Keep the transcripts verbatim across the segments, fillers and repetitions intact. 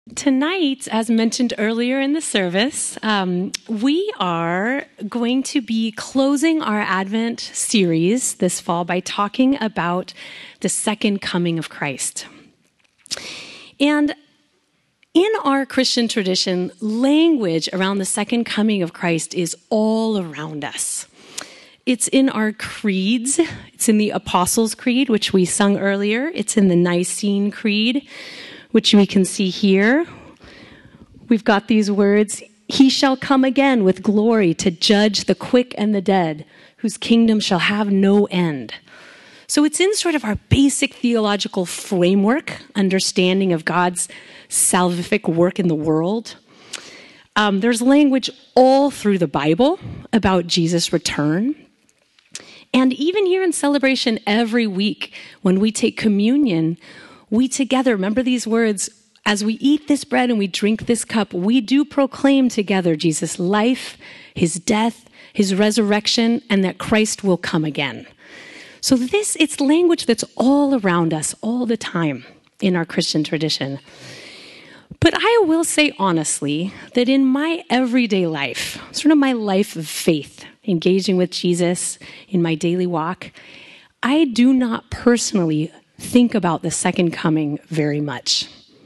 Tonight, as mentioned earlier in the service, um, we are going to be closing our Advent series this fall by talking about the second coming of Christ. And in our Christian tradition, language around the second coming of Christ is all around us. It's in our creeds. It's in the Apostles' Creed, which we sung earlier. It's in the Nicene Creed, which we can see here. We've got these words, "He shall come again with glory to judge the quick and the dead, whose kingdom shall have no end." So it's in sort of our basic theological framework, understanding of God's salvific work in the world. Um, there's language all through the Bible about Jesus' return. And even here in celebration every week, when we take communion, we together, remember these words, as we eat this bread and we drink this cup, we do proclaim together Jesus' life, his death, his resurrection, and that Christ will come again. So this, it's language that's all around us all the time in our Christian tradition. But I will say honestly that in my everyday life, sort of my life of faith, engaging with Jesus in my daily walk, I do not personally think about the second coming very much.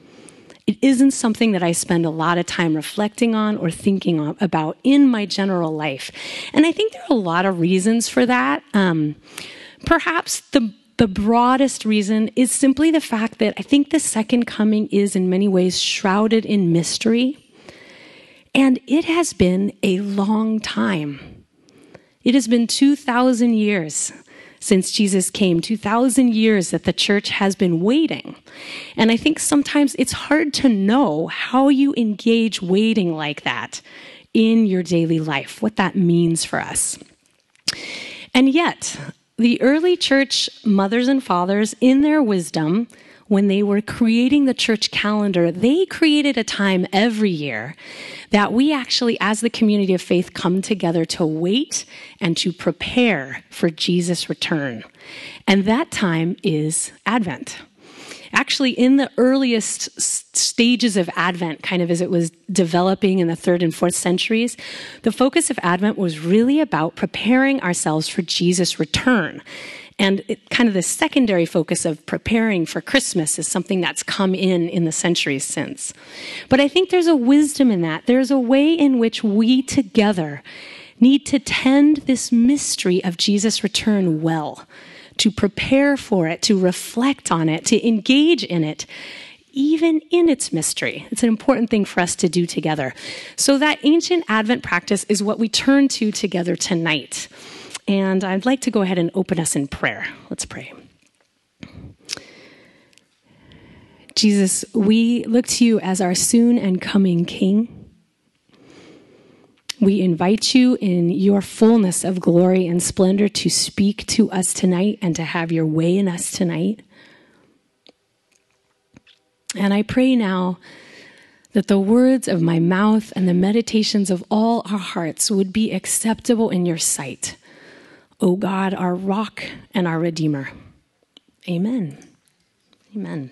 It isn't something that I spend a lot of time reflecting on or thinking on, about in my general life. And I think there are a lot of reasons for that. Um, perhaps the, the broadest reason is simply the fact that I think the second coming is in many ways shrouded in mystery. And it has been a long time. It has been two thousand years since Jesus came, two thousand years that the church has been waiting. And I think sometimes it's hard to know how you engage waiting like that in your daily life, what that means for us. And yet, the early church mothers and fathers, in their wisdom, when they were creating the church calendar, they created a time every year that we actually, as the community of faith, come together to wait and to prepare for Jesus' return. And that time is Advent. Actually, in the earliest stages of Advent, kind of as it was developing in the third and fourth centuries, the focus of Advent was really about preparing ourselves for Jesus' return. And it, kind of the secondary focus of preparing for Christmas is something that's come in in the centuries since. But I think there's a wisdom in that. There's a way in which we together need to tend this mystery of Jesus' return well, to prepare for it, to reflect on it, to engage in it, even in its mystery. It's an important thing for us to do together. So that ancient Advent practice is what we turn to together tonight. And I'd like to go ahead and open us in prayer. Let's pray. Jesus, we look to you as our soon and coming King. We invite you in your fullness of glory and splendor to speak to us tonight and to have your way in us tonight. And I pray now that the words of my mouth and the meditations of all our hearts would be acceptable in your sight, O God, our rock and our redeemer. Amen. Amen.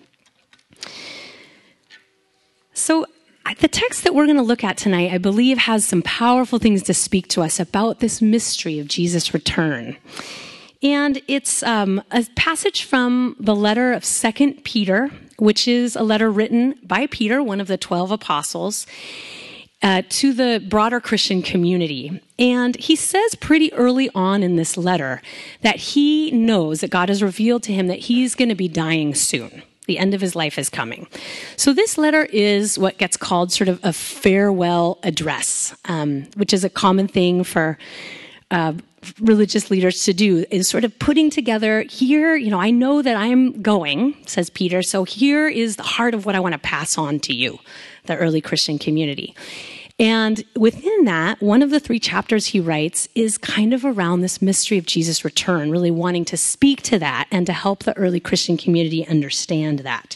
So the text that we're going to look at tonight, I believe, has some powerful things to speak to us about this mystery of Jesus' return. And it's um, a passage from the letter of Second Peter, which is a letter written by Peter, one of the twelve apostles, Uh, to the broader Christian community. And he says pretty early on in this letter that he knows that God has revealed to him that he's going to be dying soon. The end of his life is coming. So this letter is what gets called sort of a farewell address, um, which is a common thing for uh, religious leaders to do, is sort of putting together here, you know, I know that I'm going, says Peter, so here is the heart of what I want to pass on to you, the early Christian community. And within that, one of the three chapters he writes is kind of around this mystery of Jesus' return, really wanting to speak to that and to help the early Christian community understand that.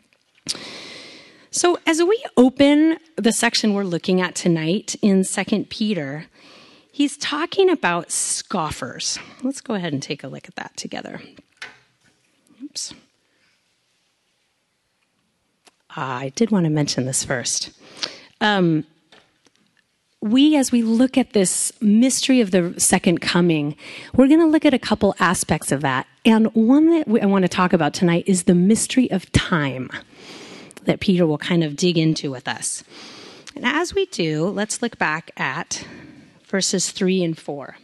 So as we open the section we're looking at tonight in Second Peter, he's talking about scoffers. Let's go ahead and take a look at that together. Oops. Uh, I did want to mention this first. Um, we, as we look at this mystery of the second coming, we're going to look at a couple aspects of that. And one that we, I want to talk about tonight is the mystery of time that Peter will kind of dig into with us. And as we do, let's look back at verses three and four.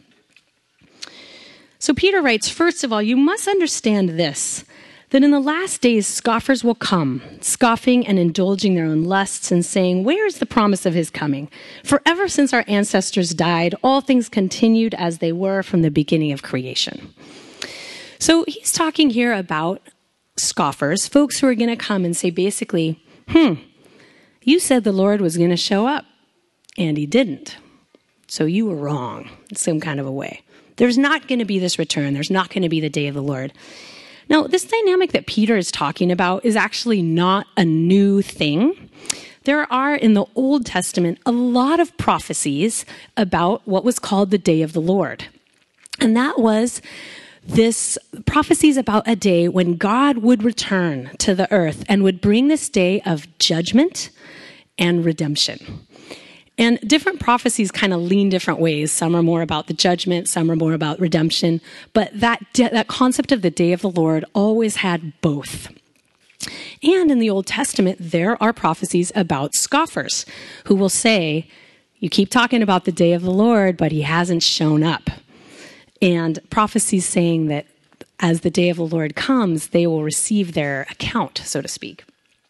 So Peter writes, first of all, you must understand this, that in the last days scoffers will come, scoffing and indulging their own lusts and saying, where is the promise of his coming? For ever since our ancestors died, all things continued as they were from the beginning of creation. So he's talking here about scoffers, folks who are going to come and say basically, hmm, you said the Lord was going to show up, and he didn't. So you were wrong in some kind of a way. There's not going to be this return. There's not going to be the day of the Lord. Now, this dynamic that Peter is talking about is actually not a new thing. There are, in the Old Testament, a lot of prophecies about what was called the day of the Lord. And that was this prophecies about a day when God would return to the earth and would bring this day of judgment and redemption. And different prophecies kind of lean different ways. Some are more about the judgment, some are more about redemption. But that, that concept of the day of the Lord always had both. And in the Old Testament, there are prophecies about scoffers who will say, you keep talking about the day of the Lord, but he hasn't shown up. And prophecies saying that as the day of the Lord comes, they will receive their account, so to speak.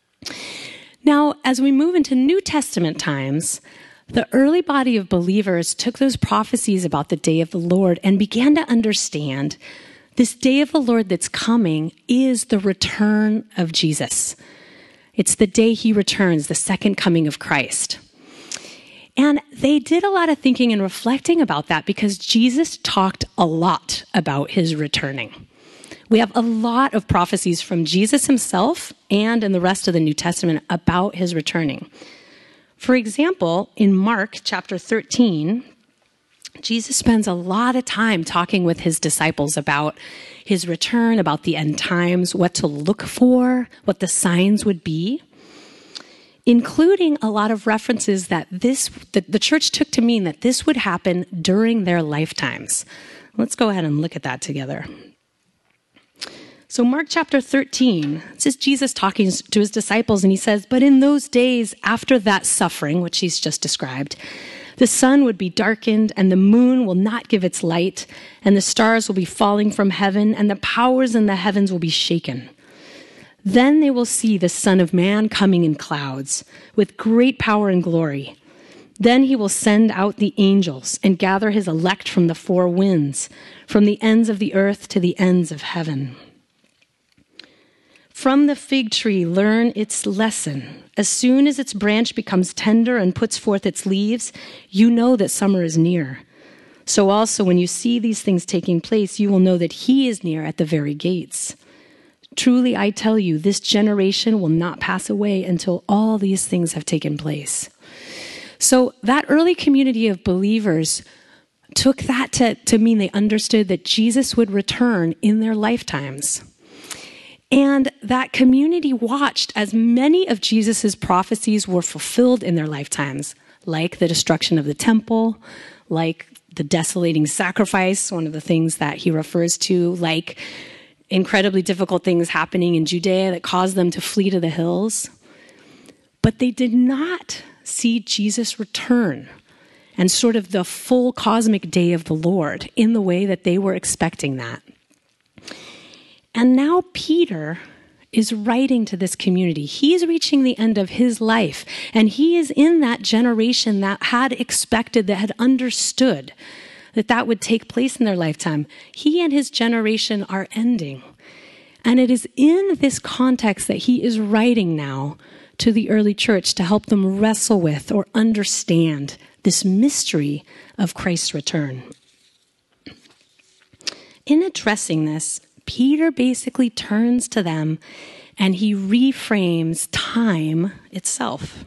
Now, as we move into New Testament times, the early body of believers took those prophecies about the day of the Lord and began to understand this day of the Lord that's coming is the return of Jesus. It's the day he returns, the second coming of Christ. And they did a lot of thinking and reflecting about that because Jesus talked a lot about his returning. We have a lot of prophecies from Jesus himself and in the rest of the New Testament about his returning. For example, in Mark chapter thirteen, Jesus spends a lot of time talking with his disciples about his return, about the end times, what to look for, what the signs would be, including a lot of references that this that the church took to mean that this would happen during their lifetimes. Let's go ahead and look at that together. So Mark chapter thirteen, this is Jesus talking to his disciples, and he says, but in those days after that suffering, which he's just described, the sun would be darkened, and the moon will not give its light, and the stars will be falling from heaven, and the powers in the heavens will be shaken. Then they will see the Son of Man coming in clouds, with great power and glory. Then he will send out the angels and gather his elect from the four winds, from the ends of the earth to the ends of heaven. From the fig tree, learn its lesson. As soon as its branch becomes tender and puts forth its leaves, you know that summer is near. So also, when you see these things taking place, you will know that he is near at the very gates. Truly, I tell you, this generation will not pass away until all these things have taken place. So that early community of believers took that to, to mean they understood that Jesus would return in their lifetimes. And that community watched as many of Jesus's prophecies were fulfilled in their lifetimes, like the destruction of the temple, like the desolating sacrifice, one of the things that he refers to, like incredibly difficult things happening in Judea that caused them to flee to the hills. But they did not see Jesus return and sort of the full cosmic day of the Lord in the way that they were expecting that. And now Peter is writing to this community. He's reaching the end of his life, and he is in that generation that had expected, that had understood that that would take place in their lifetime. He and his generation are ending. And it is in this context that he is writing now to the early church to help them wrestle with or understand this mystery of Christ's return. In addressing this, Peter basically turns to them and he reframes time itself.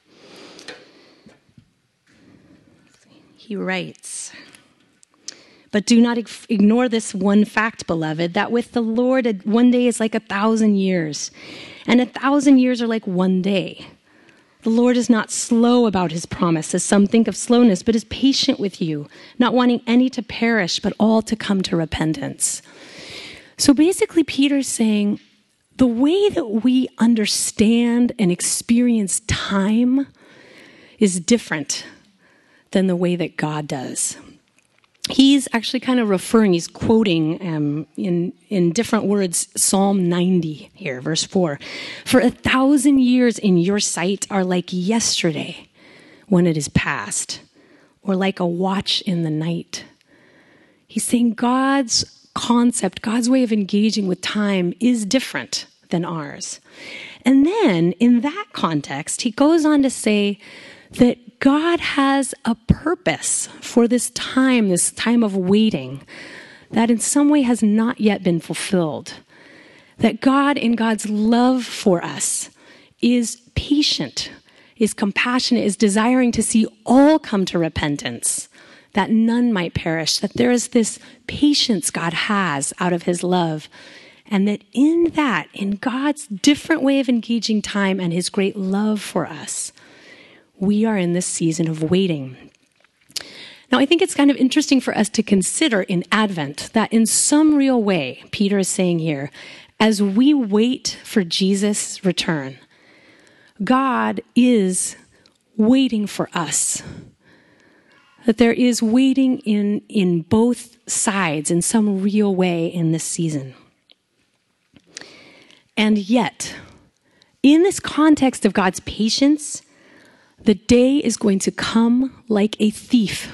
He writes, But do not ignore this one fact, beloved, that with the Lord, one day is like a thousand years, and a thousand years are like one day. The Lord is not slow about his promise, as some think of slowness, but is patient with you, not wanting any to perish, but all to come to repentance. So basically, Peter's saying, the way that we understand and experience time is different than the way that God does. He's actually kind of referring, he's quoting um, in, in different words, Psalm ninety here, verse four. For a thousand years in your sight are like yesterday when it is past, or like a watch in the night. He's saying God's concept, God's way of engaging with time is different than ours. And then in that context, he goes on to say that God has a purpose for this time, this time of waiting, that in some way has not yet been fulfilled. That God, in God's love for us, is patient, is compassionate, is desiring to see all come to repentance, that none might perish, that there is this patience God has out of his love, and that in that, in God's different way of engaging time and his great love for us, we are in this season of waiting. Now, I think it's kind of interesting for us to consider in Advent that in some real way, Peter is saying here, as we wait for Jesus' return, God is waiting for us. That there is waiting in, in both sides in some real way in this season. And yet, in this context of God's patience, the day is going to come like a thief.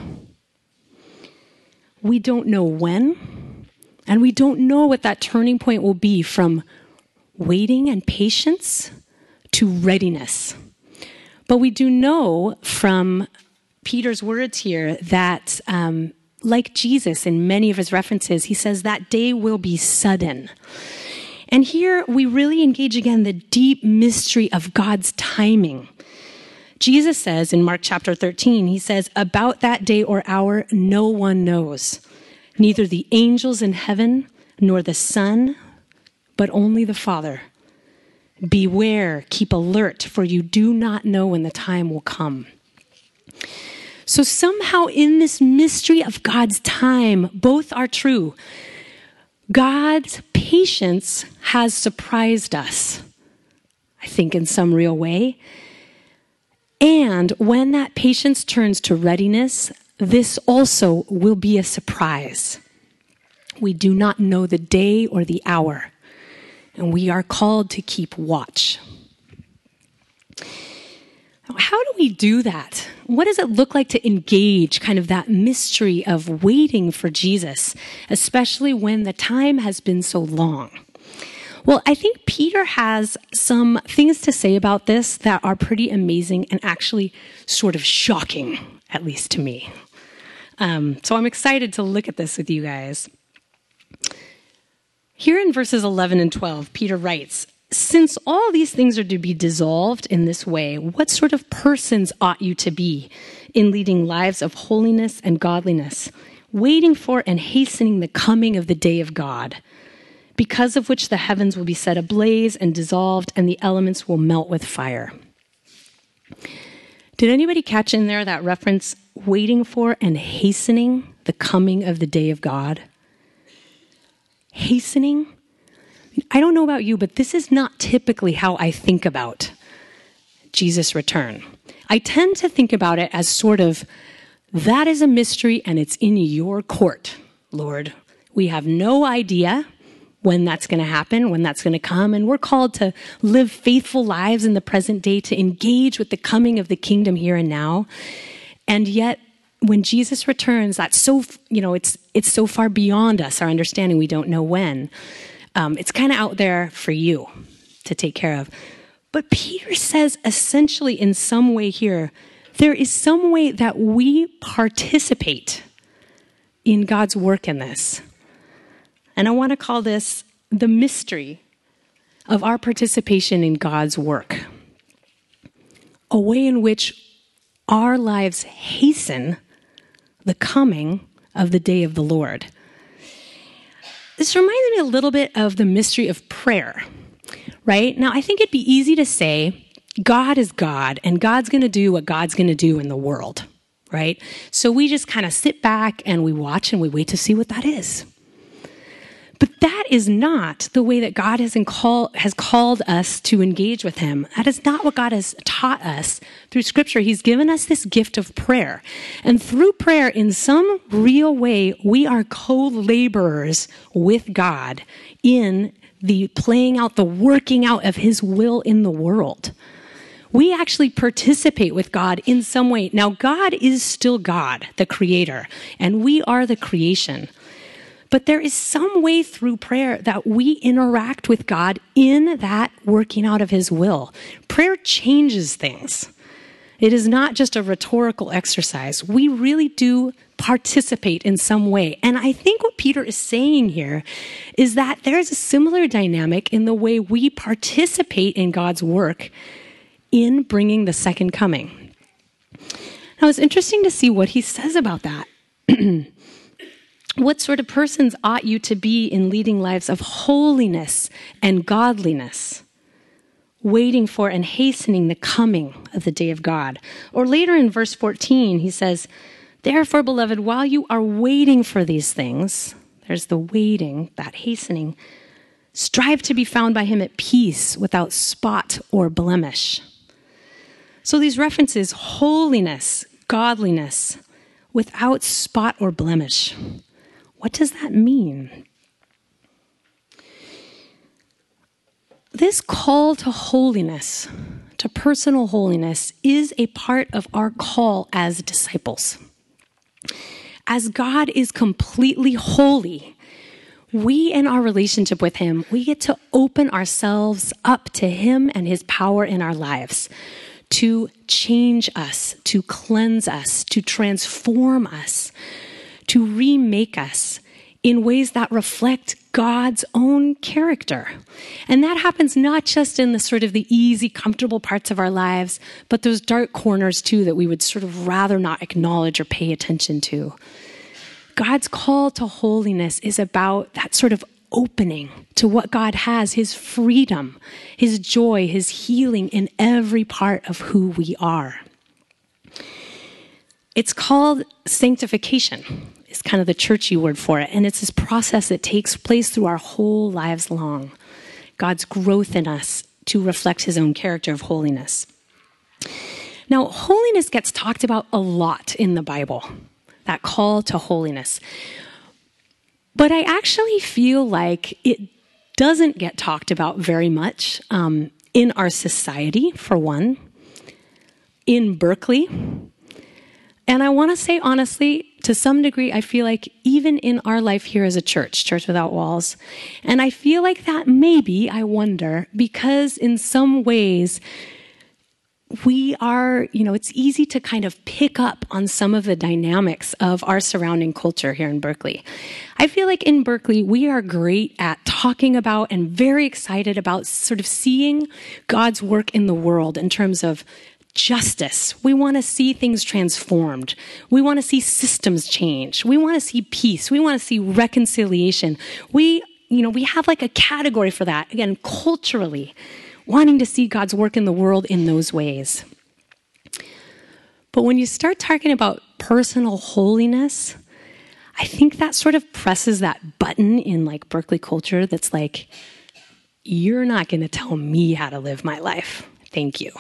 We don't know when, and we don't know what that turning point will be from waiting and patience to readiness. But we do know from Peter's words here that, um, like Jesus in many of his references, he says that day will be sudden. And here we really engage again the deep mystery of God's timing. Jesus says in Mark chapter thirteen, he says, about that day or hour, no one knows, neither the angels in heaven, nor the Son, but only the Father. Beware, keep alert, for you do not know when the time will come. So somehow in this mystery of God's time, both are true. God's patience has surprised us, I think in some real way. And when that patience turns to readiness, this also will be a surprise. We do not know the day or the hour, and we are called to keep watch. How do we do that? What does it look like to engage kind of that mystery of waiting for Jesus, especially when the time has been so long? Well, I think Peter has some things to say about this that are pretty amazing and actually sort of shocking, at least to me. Um, so I'm excited to look at this with you guys. Here in verses eleven and twelve, Peter writes, since all these things are to be dissolved in this way, what sort of persons ought you to be in leading lives of holiness and godliness, waiting for and hastening the coming of the day of God, because of which the heavens will be set ablaze and dissolved, and the elements will melt with fire. Did anybody catch in there that reference, waiting for and hastening the coming of the day of God? Hastening? I don't know about you, but this is not typically how I think about Jesus' return. I tend to think about it as sort of, that is a mystery and it's in your court, Lord. We have no idea when that's going to happen, when that's going to come, and we're called to live faithful lives in the present day, to engage with the coming of the kingdom here and now. And yet, when Jesus returns, that's so, you know, it's it's so far beyond us, our understanding, we don't know when. Um, it's kind of out there for you to take care of. But Peter says essentially in some way here, there is some way that we participate in God's work in this. And I want to call this the mystery of our participation in God's work. A way in which our lives hasten the coming of the day of the Lord. This reminds me a little bit of the mystery of prayer, right? Now, I think it'd be easy to say, God is God, and God's going to do what God's going to do in the world, right? So we just kind of sit back and we watch and we wait to see what that is. But that is not the way that God has, call, has called us to engage with him. That is not what God has taught us through Scripture. He's given us this gift of prayer. And through prayer, in some real way, we are co-laborers with God in the playing out, the working out of his will in the world. We actually participate with God in some way. Now, God is still God, the creator, and we are the creation. But there is some way through prayer that we interact with God in that working out of his will. Prayer changes things. It is not just a rhetorical exercise. We really do participate in some way. And I think what Peter is saying here is that there's a similar dynamic in the way we participate in God's work in bringing the second coming. Now, it's interesting to see what he says about that. What sort of persons ought you to be in leading lives of holiness and godliness, waiting for and hastening the coming of the day of God? Or later in verse fourteen, he says, therefore, beloved, while you are waiting for these things, there's the waiting, that hastening, strive to be found by him at peace, without spot or blemish. So these references, holiness, godliness, without spot or blemish. What does that mean? This call to holiness, to personal holiness, is a part of our call as disciples. As God is completely holy, we in our relationship with him, we get to open ourselves up to him and his power in our lives to change us, to cleanse us, to transform us, to remake us in ways that reflect God's own character. And that happens not just in the sort of the easy, comfortable parts of our lives, but those dark corners too that we would sort of rather not acknowledge or pay attention to. God's call to holiness is about that sort of opening to what God has, his freedom, his joy, his healing in every part of who we are. It's called sanctification. It's kind of the churchy word for it. And it's this process that takes place through our whole lives long. God's growth in us to reflect his own character of holiness. Now, holiness gets talked about a lot in the Bible, that call to holiness. But I actually feel like it doesn't get talked about very much um, in our society, for one, in Berkeley. And I want to say honestly, to some degree, I feel like even in our life here as a church, Church Without Walls, and I feel like that maybe, I wonder, because in some ways we are, you know, it's easy to kind of pick up on some of the dynamics of our surrounding culture here in Berkeley. I feel like in Berkeley, we are great at talking about and very excited about sort of seeing God's work in the world in terms of justice. We want to see things transformed. We want to see systems change. We want to see peace. We want to see reconciliation. We, you know, we have like a category for that. Again, culturally, wanting to see God's work in the world in those ways. But when you start talking about personal holiness, I think that sort of presses that button in like Berkeley culture that's like, you're not going to tell me how to live my life. Thank you.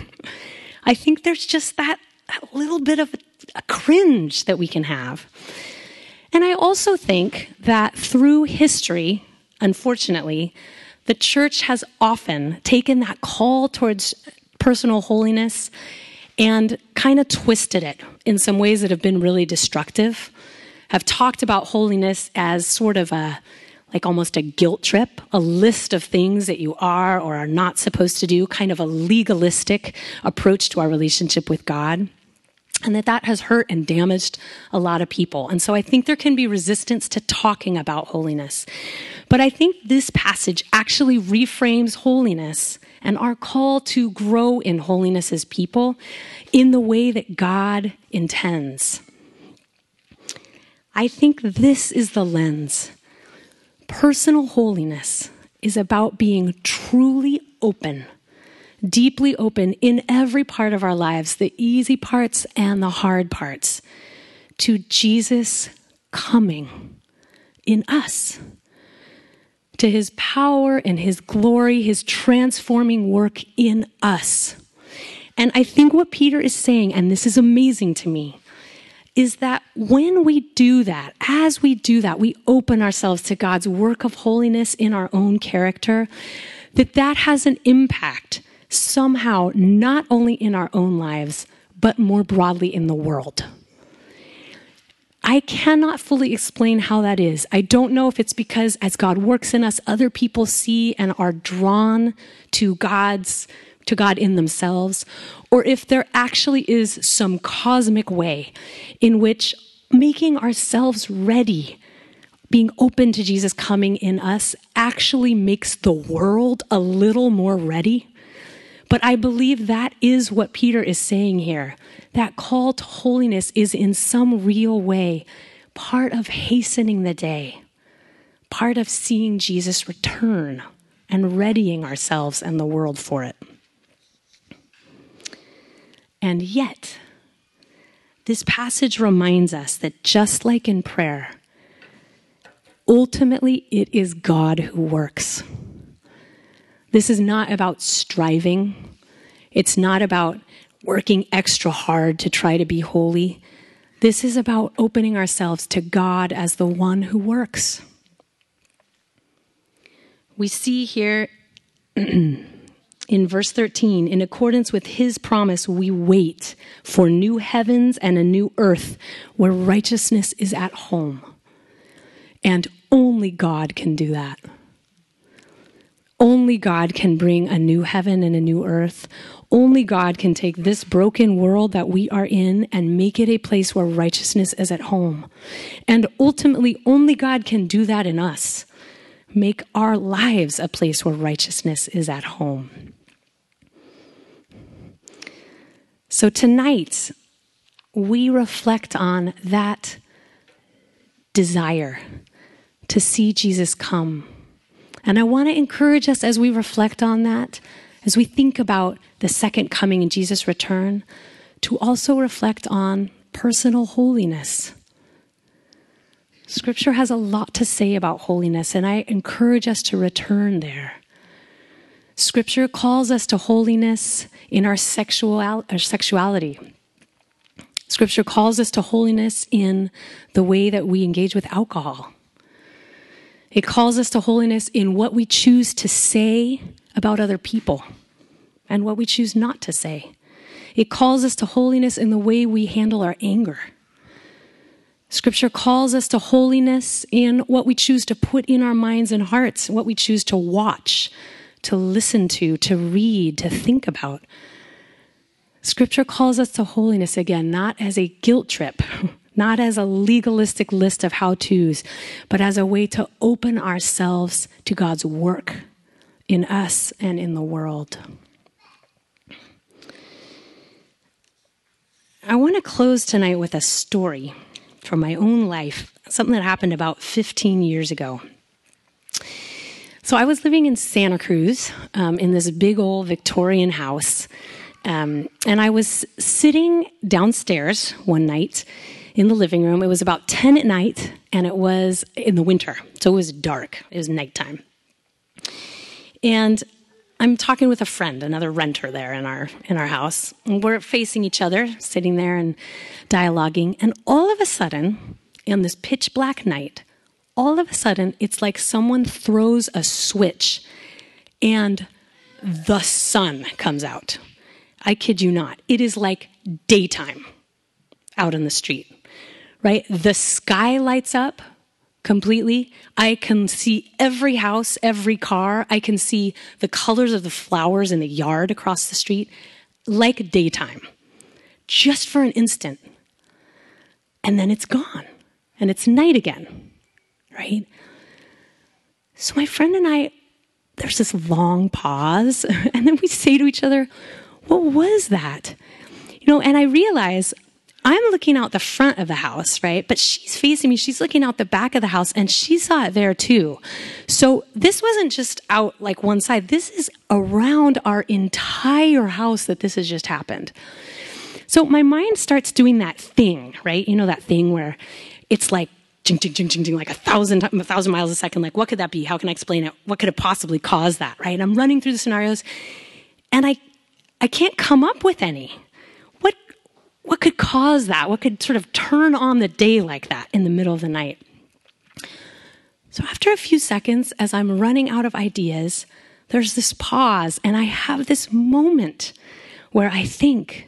I think there's just that, that little bit of a, a cringe that we can have. And I also think that through history, unfortunately, the church has often taken that call towards personal holiness and kind of twisted it in some ways that have been really destructive, have talked about holiness as sort of a like almost a guilt trip, a list of things that you are or are not supposed to do, kind of a legalistic approach to our relationship with God. And that that has hurt and damaged a lot of people. And so I think there can be resistance to talking about holiness. But I think this passage actually reframes holiness and our call to grow in holiness as people in the way that God intends. I think this is the lens. Personal holiness is about being truly open, deeply open in every part of our lives, the easy parts and the hard parts, to Jesus coming in us, to his power and his glory, his transforming work in us. And I think what Peter is saying, and this is amazing to me, is that when we do that, as we do that, we open ourselves to God's work of holiness in our own character, that that has an impact somehow, not only in our own lives, but more broadly in the world. I cannot fully explain how that is. I don't know if it's because as God works in us, other people see and are drawn to God's to God in themselves, or if there actually is some cosmic way in which making ourselves ready, being open to Jesus coming in us, actually makes the world a little more ready. But I believe that is what Peter is saying here. That call to holiness is in some real way part of hastening the day, part of seeing Jesus return and readying ourselves and the world for it. And yet, this passage reminds us that just like in prayer, ultimately it is God who works. This is not about striving. It's not about working extra hard to try to be holy. This is about opening ourselves to God as the one who works. We see here in verse thirteen, in accordance with his promise, we wait for new heavens and a new earth where righteousness is at home. And only God can do that. Only God can bring a new heaven and a new earth. Only God can take this broken world that we are in and make it a place where righteousness is at home. And ultimately, only God can do that in us. Make our lives a place where righteousness is at home. So tonight, we reflect on that desire to see Jesus come. And I want to encourage us as we reflect on that, as we think about the second coming and Jesus' return, to also reflect on personal holiness. Scripture has a lot to say about holiness, and I encourage us to return there. Scripture calls us to holiness in our, sexual, our sexuality. Scripture calls us to holiness in the way that we engage with alcohol. It calls us to holiness in what we choose to say about other people and what we choose not to say. It calls us to holiness in the way we handle our anger. Scripture calls us to holiness in what we choose to put in our minds and hearts, what we choose to watch, to listen to, to read, to think about. Scripture calls us to holiness, again, not as a guilt trip, not as a legalistic list of how-tos, but as a way to open ourselves to God's work in us and in the world. I want to close tonight with a story from my own life, something that happened about fifteen years ago. So I was living in Santa Cruz um, in this big old Victorian house, um, and I was sitting downstairs one night in the living room. It was about ten at night, and it was in the winter, so it was dark. It was nighttime. And I'm talking with a friend, another renter there in our in our house. And we're facing each other, sitting there and dialoguing. And all of a sudden, in this pitch black night, all of a sudden, it's like someone throws a switch and the sun comes out. I kid you not. It is like daytime out in the street, right? The sky lights up completely. I can see every house, every car. I can see the colors of the flowers in the yard across the street, like daytime, just for an instant. And then it's gone, and it's night again, right? So my friend and I, there's this long pause, and then we say to each other, what was that? You know, and I realize I'm looking out the front of the house, right? But she's facing me. She's looking out the back of the house, and she saw it there too. So this wasn't just out like one side. This is around our entire house that this has just happened. So my mind starts doing that thing, right? You know, that thing where it's like, jing, jing, jing, jing, jing, like a thousand, a thousand miles a second. Like, what could that be? How can I explain it? What could it possibly cause that, right? And I'm running through the scenarios, and I, I can't come up with any. What, what could cause that? What could sort of turn on the day like that in the middle of the night? So after a few seconds, as I'm running out of ideas, there's this pause, and I have this moment where I think,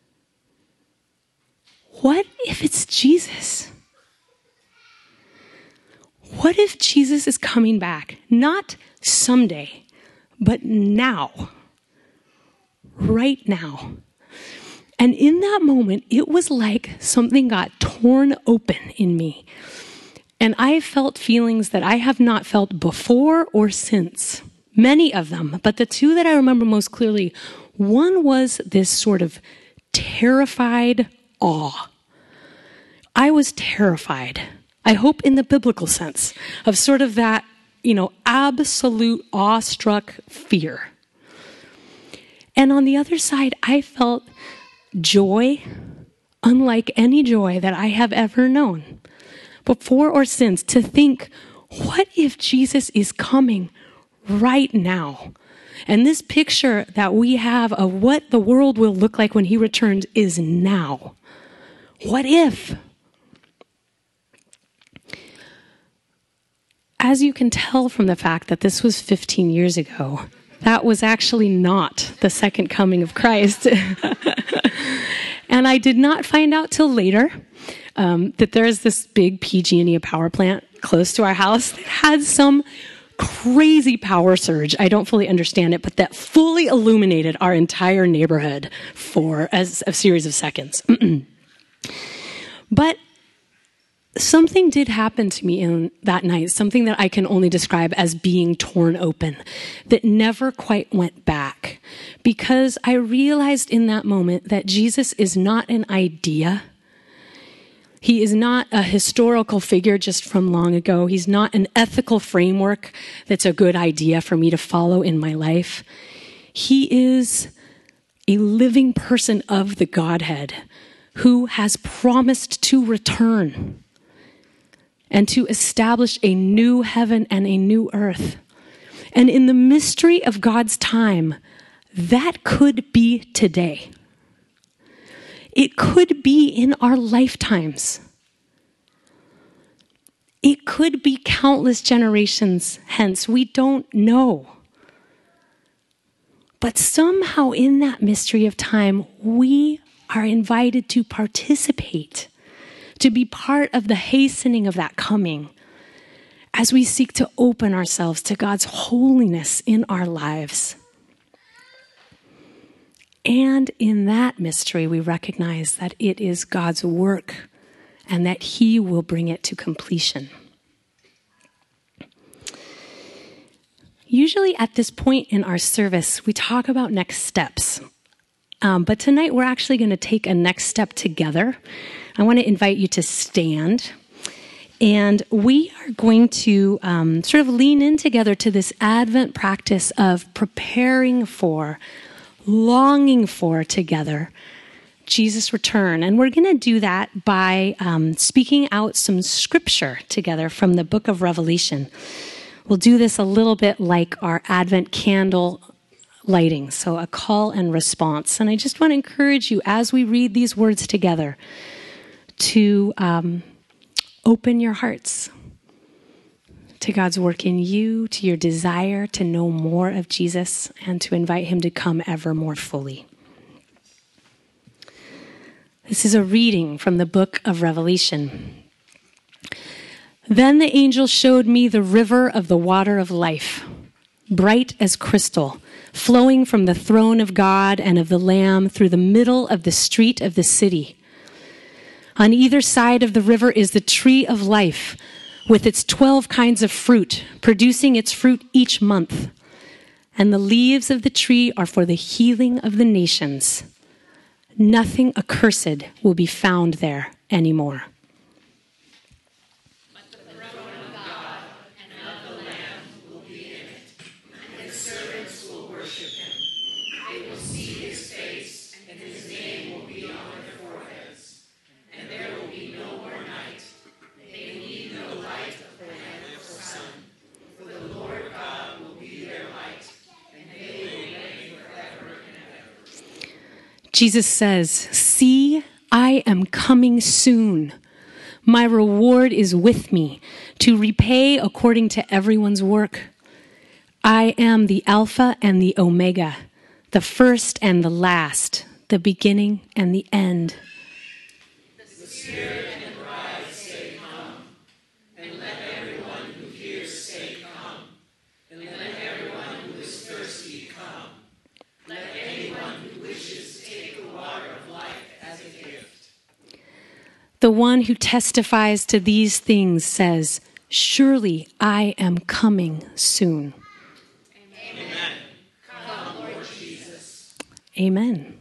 what if it's Jesus? What if Jesus is coming back? Not someday, but now. Right now. And in that moment, it was like something got torn open in me. And I felt feelings that I have not felt before or since. Many of them. But the two that I remember most clearly, one was this sort of terrified awe. I was terrified. I hope in the biblical sense of sort of that, you know, absolute awestruck fear. And on the other side, I felt joy, unlike any joy that I have ever known, before or since, to think, what if Jesus is coming right now? And this picture that we have of what the world will look like when he returns is now. What if? As you can tell from the fact that this was fifteen years ago, that was actually not the second coming of Christ. And I did not find out till later um, that there's this big P G and E power plant close to our house that had some crazy power surge. I don't fully understand it, but that fully illuminated our entire neighborhood for a, a series of seconds. But something did happen to me in that night, something that I can only describe as being torn open, that never quite went back. Because I realized in that moment that Jesus is not an idea. He is not a historical figure just from long ago. He's not an ethical framework that's a good idea for me to follow in my life. He is a living person of the Godhead who has promised to return and to establish a new heaven and a new earth. And in the mystery of God's time, that could be today. It could be in our lifetimes. It could be countless generations hence. We don't know. But somehow in that mystery of time, we are invited to participate, to be part of the hastening of that coming as we seek to open ourselves to God's holiness in our lives. And in that mystery, we recognize that it is God's work and that he will bring it to completion. Usually at this point in our service, we talk about next steps. Um, but tonight, we're actually going to take a next step together. I want to invite you to stand. And we are going to um, sort of lean in together to this Advent practice of preparing for, longing for together Jesus' return. And we're going to do that by um, speaking out some scripture together from the book of Revelation. We'll do this a little bit like our Advent candle lighting, so a call and response. And I just want to encourage you as we read these words together to um, open your hearts to God's work in you, to your desire to know more of Jesus, and to invite him to come ever more fully. This is a reading from the book of Revelation. Then the angel showed me the river of the water of life, bright as crystal, flowing from the throne of God and of the Lamb through the middle of the street of the city. On either side of the river is the tree of life, with its twelve kinds of fruit, producing its fruit each month. And the leaves of the tree are for the healing of the nations. Nothing accursed will be found there anymore. Jesus says, "See, I am coming soon. My reward is with me to repay according to everyone's work. I am the Alpha and the Omega, the first and the last, the beginning and the end." The Spirit and the bride say, "Come," and let everyone who hears say, "Come," and let everyone who is thirsty come. Let anyone who wishes take the water of life as a gift. The one who testifies to these things says, "Surely I am coming soon." Amen. Come, Lord Jesus. Amen.